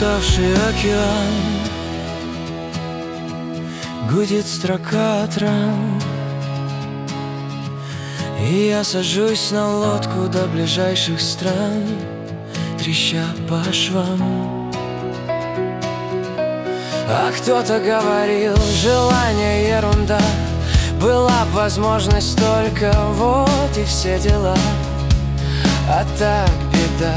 уставший океан, гудит строка от ран. И я сажусь на лодку до ближайших стран, треща по швам. А кто-то говорил, желание ерунда, была б возможность только, вот и все дела. А так беда.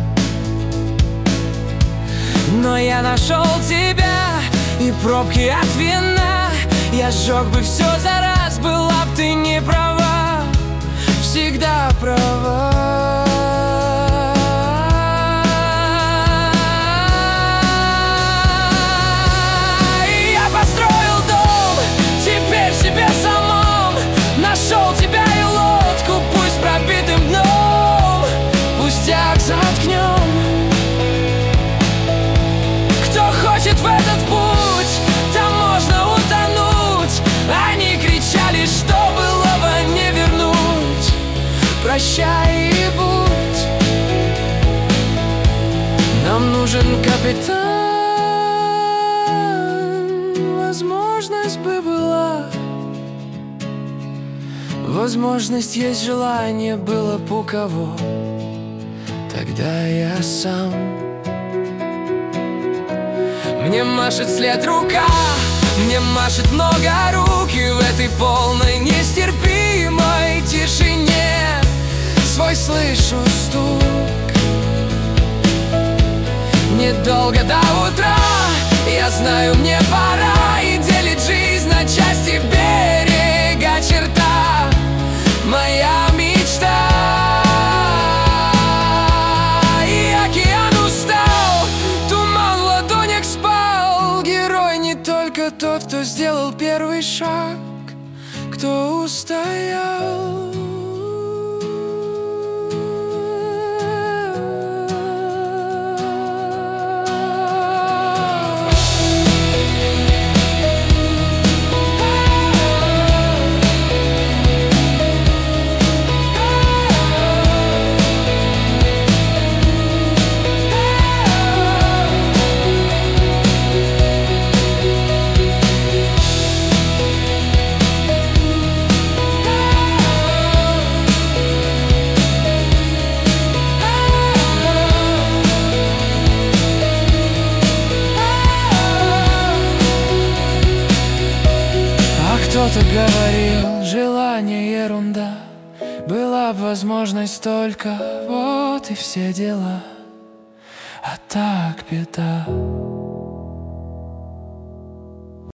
Но я нашел тебя и пробки от вина. Я сжег бы все за раз, была б ты не права, всегда права. И я построил дом, теперь в себе самом. Нашел тебя и лодку, пусть пробитым дном, пустяк заткнем. Кто хочет в этот путь, там можно утонуть. Они кричали, что былого не вернуть. Прощай и будь, нам нужен капитан. Возможность бы была, возможность есть, желание было б у кого, тогда я сам. Мне машет вслед рука, мне машет много рук, и в этой полной нестерпимой тишине свой слышу стук. Недолго до утра, я знаю, мне пора, и делить жизнь на части берега черта моя мечта. И океан устал, туман в ладонях спал. Герой не только тот, кто сделал первый шаг, кто устоял. Кто-то говорил, желание ерунда, была б возможность только, вот и все дела. А так беда.